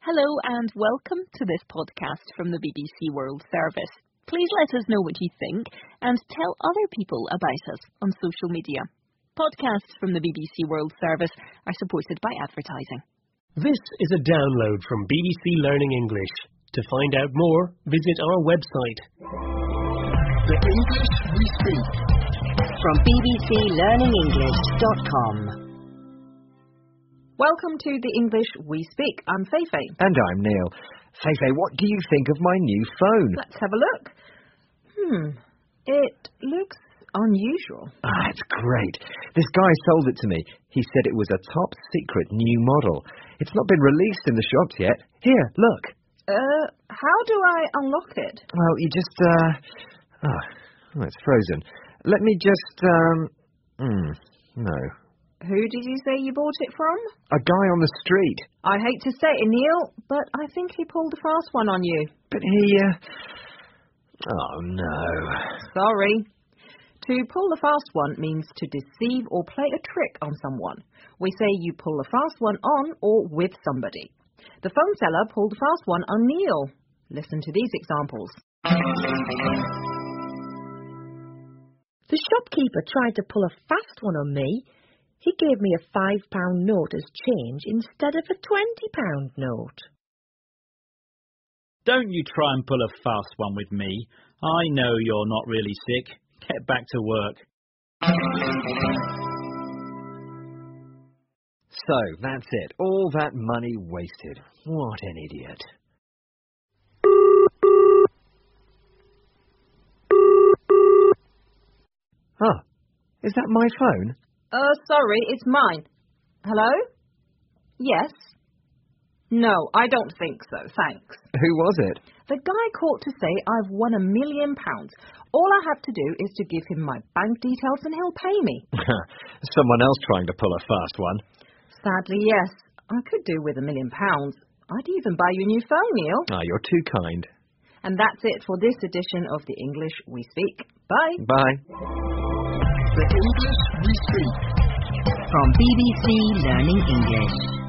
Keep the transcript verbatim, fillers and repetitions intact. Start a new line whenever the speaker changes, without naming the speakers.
Hello and welcome to this podcast from the B B C World Service. Please let us know what you think and tell other people about us on social media. Podcasts from the B B C World Service are supported by advertising.
This is a download from B B C Learning English. To find out more, visit our website.
The English we speak.
From b b c learning english dot com.
Welcome to the English We Speak. I'm Feifei.
And I'm Neil. Feifei, what do you think of my new phone?
Let's have a look. Hmm, it looks unusual.
Ah, it's great. This guy sold it to me. He said it was a top secret new model. It's not been released in the shops yet. Here, look.
Uh, how do I unlock it?
Well, you just, uh... Oh, oh it's frozen. Let me just, um... Hmm, no.
Who did you say you bought it from?
A guy on the street.
I hate to say it, Neil, but I think he pulled a fast one on you.
But he, uh... Oh, no.
Sorry. To pull a fast one means to deceive or play a trick on someone. We say you pull a fast one on or with somebody. The phone seller pulled a fast one on Neil. Listen to these examples.
The shopkeeper tried to pull a fast one on me. He gave me a five pound note as change instead of a twenty pound note.
Don't you try and pull a fast one with me. I know you're not really sick. Get back to work.
So, that's it. All that money wasted. What an idiot. Oh, is that my phone?
Uh, sorry, it's mine. Hello? Yes? No, I don't think so, thanks.
Who was it?
The guy called to say I've won a million pounds. All I have to do is to give him my bank details and he'll pay me.
Someone else trying to pull a fast one.
Sadly, yes. I could do with a million pounds. I'd even buy you a new phone, Neil.
Ah, you're too kind.
And that's it for this edition of the English We Speak. Bye.
Bye.
The English we speak.
From B B C Learning English.